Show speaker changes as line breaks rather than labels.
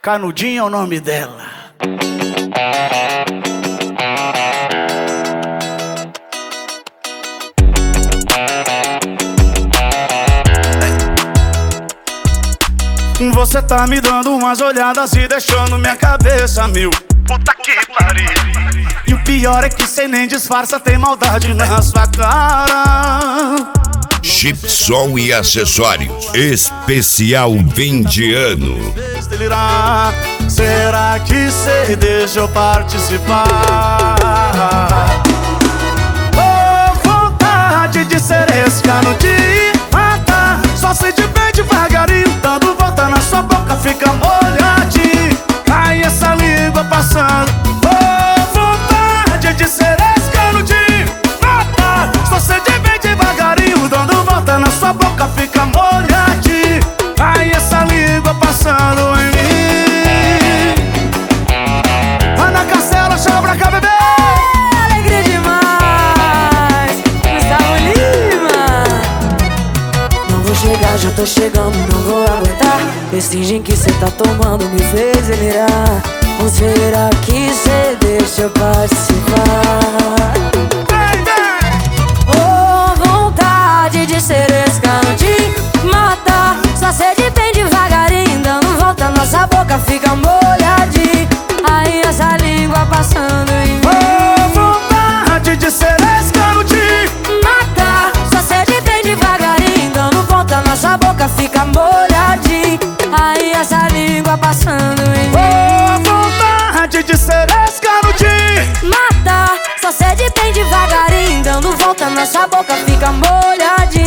Canudinho é o nome dela. Você tá me dando umas olhadas e deixando minha cabeça mil. Puta que pariu. E o pior é que cê nem disfarça, tem maldade na sua cara.
Chipson e acessórios, especial 20 anos.
Será que cê deixa eu participar? Oh, vontade de ser esse cano de matar. Só sei de bem devagarinho, dando volta na sua boca, fica molhadinho. Cai essa língua passando. Oh, vontade de ser esse cano de matar. Só sei de bem devagarinho, dando volta na sua boca, fica molhadinho. Cai essa língua passando em mim. Ana Castela, chama pra cá, bebê.
Alegria demais, Gustavo Lima. Não vou chegar, já tô chegando, não vou aguentar. Esse gin que cê tá tomando me fez delirar. Ou será que cê deixa eu participar? Oh, vontade de ser esse cano de matar. Só sede bem devagarinho, dando volta, nossa boca fica molhadinha. Aí essa língua passando em mim.
Oh, vontade de ser esse cano de
matar. Só sede bem devagarinho, dando volta, nossa boca fica molhadinha. Aí essa língua passando em mim.
Oh, vontade de ser esse cano de
matar. Só sede bem devagarinho, dando volta, nossa boca fica molhadinha.